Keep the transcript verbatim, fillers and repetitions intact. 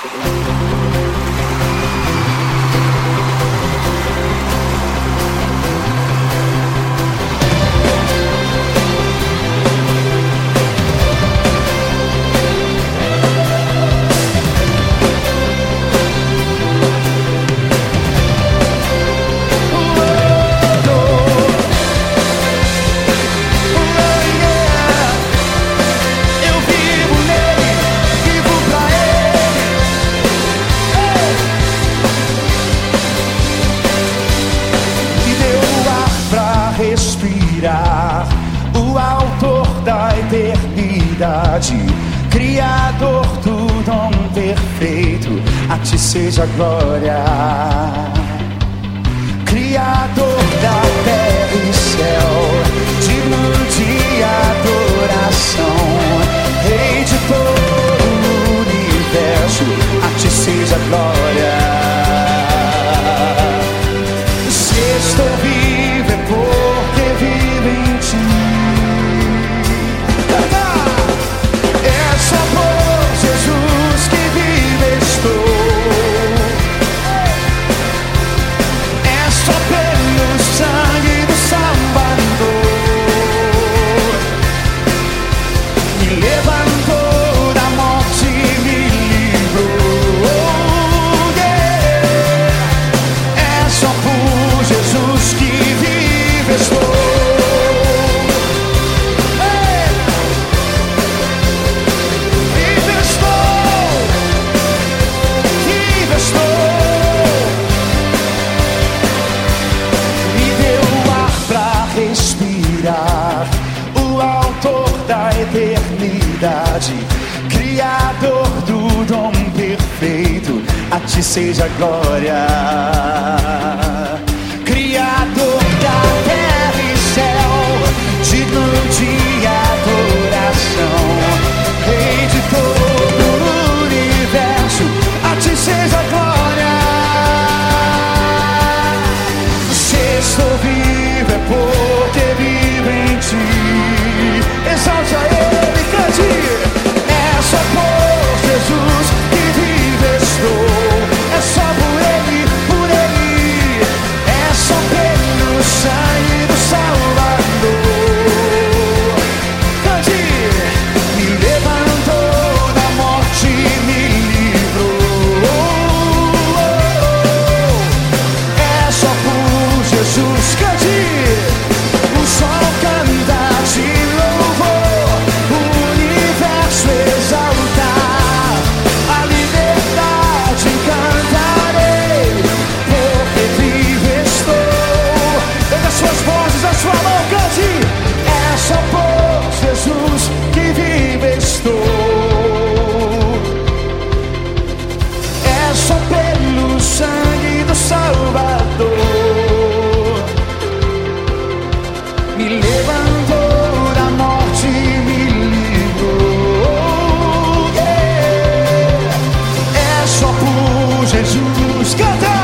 Respirar, o autor da eternidade, criador do dom perfeito, a ti seja glória. Criador da terra e céu, digno de adoração, Rei de todo o universo, a ti seja glória. Se estou vivo é porque vivo em ti. É só por Jesus que vivo estou. É só pelo sangue do Salvador. Me levantou da morte e me livrou. Yeah. É só por Jesus que vivo estou. O autor da eternidade, criador do dom perfeito, a ti seja glória. Criador da terra e céu, digno de adoração, Rei de todo o universo, a ti seja glória. Se estou vivo é porque vivo em ti. Exalte a Ele, cante. É só por Jesus que vivo estou. É só por Ele, por Ele. É só pelo sangue do Salvador. Cante. Me levantou da morte e me livrou. É só por Jesus, cante. O sol canta de louvor, o universo exaltar, a liberdade cantarei, porque vivo estou. Pega suas vozes, a sua mão, cante. É só por Jesus que vivo estou. É só pelo sangue do Salvador. Me levantou da morte e me livrou. Yeah. É só por Jesus. Canta!